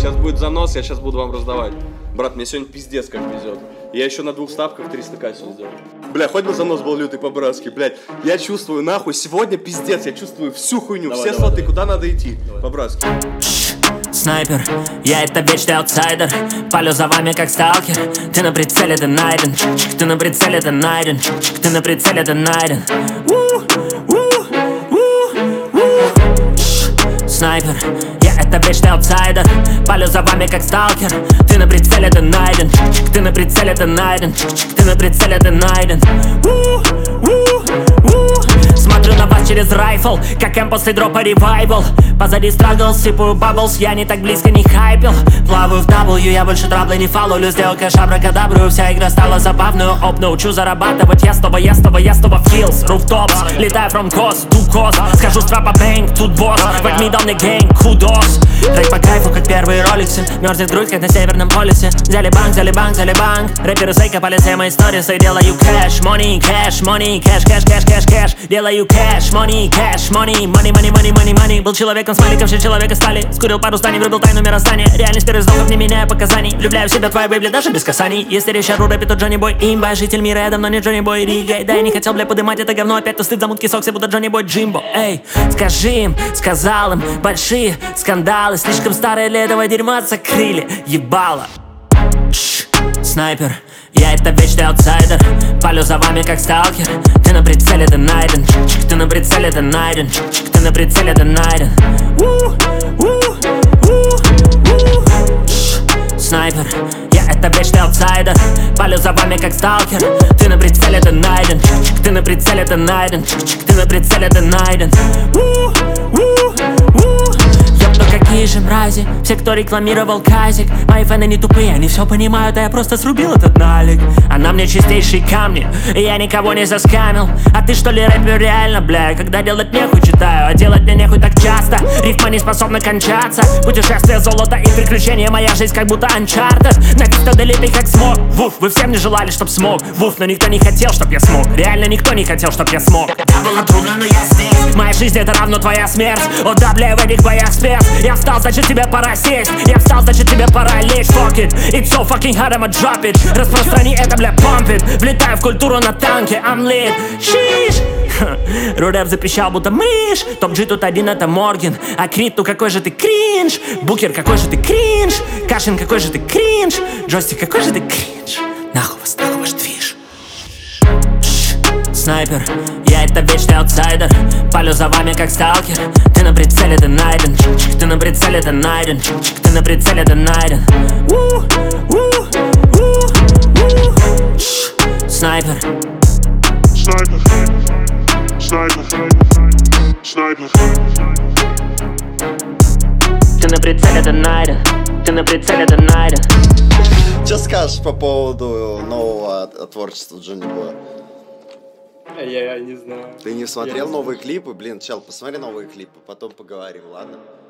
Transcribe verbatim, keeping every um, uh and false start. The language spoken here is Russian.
сейчас будет занос, я сейчас буду вам раздавать. Брат, мне сегодня пиздец как везет. Я еще на двух ставках триста ка сегодня сделал. Бля, хоть бы занос был лютый по-братски, блядь. Я чувствую, нахуй, сегодня пиздец, я чувствую всю хуйню, давай, все давай, слоты, давай. Куда надо идти, по-братски. Снайпер, я это вечный аутсайдер. Палю за вами как сталкер. Ты на прицеле, ты найден. Ты на прицеле, ты найден. Ты на прицеле, ты найден. Снайпер, я это вечный аутсайдер. Палю за вами как сталкер. Ты на прицеле, ты найден. Ты на прицеле, ты найден. Ты на прицеле, ты найден. Смотрю на вас через райфл, как М после дропа ревайвал. Позади страгл, сыпаю бабблс, я не так близко не хайпил. Плаваю в W, я больше траблы не фаллую. Сделал кэш абракадабру, вся игра стала забавную. Оп, научу зарабатывать, я снова, я снова, я снова в хилс. Руфтопс, летаю from coast to coast. Скажу страпа бэнг, тут босс. Возьми дал мне гэнг, кудос. Трек по кайфу, как первые роликсы. Мерзнет грудь, как на Северном полюсе. Взяли банк, взяли банк, взяли банк. Рэперы сейкопали все мои сторисы. Делаю кэш, money, кэш, money, кэш, кэш, кэш, кэш, кэш. Делаю кэш, money, кэш, money, money, money, money, money, money. Был человеком с маликом, все человека стали. Скурил пару станей, врубил тайну мироздания. Реальность перезнаков, не меняя показаний. Влюбляю в себя твои бейбли, даже без касаний. Если речь о рэпе, то Джонни Бой имба. Житель мира, я давно не Джонни Бой Рига. Да я не хотел, бля, подымать это говно. Опять то стыд за мутки сокси, будто Джонни Бой Джимбо. Эй, скажи им, сказал им, большие скандалы. Слишком старые для этого дерьма закрыли. Ебало. Снайпер, я это вечный аутсайдер. Палю за вами как сталкер. Ты на прицеле, ты найден. Ты на прицеле, ты найден. Ты на прицеле, ты найден. Снайпер, я это вечный аутсайдер. Палю за вами как сталкер. Ты на прицеле, ты найден. Ты на прицеле, ты найден. Ты на прицеле, ты найден. Ёпта, какие же мрази. Все, кто рекламировал казик. Мои фэны не тупые, они все понимают. А я просто срубил этот налик. А на мне чистейшие камни, и я никого не заскамил. А ты что ли рэпер реально, бля? Когда делать нехуй читаю, а делать мне нехуй так часто. Рифма не способна кончаться. Путешествие, золото и приключения. Моя жизнь как будто Uncharted. Написано далекий как смог. Вуф, вы всем не желали, чтоб смог. Вуф, но никто не хотел, чтоб я смог. Реально никто не хотел, чтоб я смог. Да, было трудно, но я здесь. Моя жизнь это равно твоя смерть. О да, бля, в этих боях спец. Я встал, значит тебе пора сесть. Я встал, значит тебе пора лечь. Fuck it, it's so fucking hard, I'ma drop it. Распространи это, бля, pump it. Влетаю в культуру на танке, I'm lit. Шиш. Рурэп запищал, будто мышь. Топ-G тут один, это Морген. А Крит, ну какой же ты кринж. Букер, какой же ты кринж. Кашин, какой же ты кринж. Джойстик, какой же ты кринж. Нахуй вас, нахуй ваш движ. Снайпер, я это вечный аутсайдер. Палю за вами как сталкер. Ты на прицеле, ты найден. Ты на прицеле, ты найден. Ты на прицеле, ты найден. Снайпер. Снайпер. Снайпер. Снайпер. Ты на прицеле, ты найден. Ты на прицеле, ты найден. Что скажешь по поводу нового творчества Джонни Боя? Я, я не знаю. Ты не смотрел новые клипы? Блин, чел, посмотри новые клипы, потом поговорим, ладно?